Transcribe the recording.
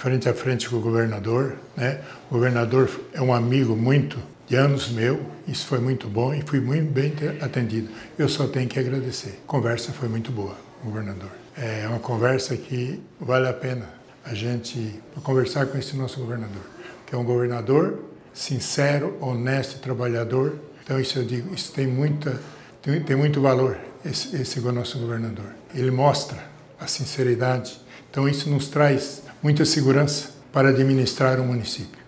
frente a frente com o governador, né? O governador é um amigo muito de anos meu, isso foi muito bom e fui muito bem atendido. Eu só tenho que agradecer. A conversa foi muito boa, governador. É uma conversa que vale a pena a gente conversar com esse nosso governador, que é um governador sincero, honesto e trabalhador. Então isso eu digo, isso tem muito valor, esse nosso governador. Ele mostra a sinceridade, então isso nos traz muita segurança para administrar o município.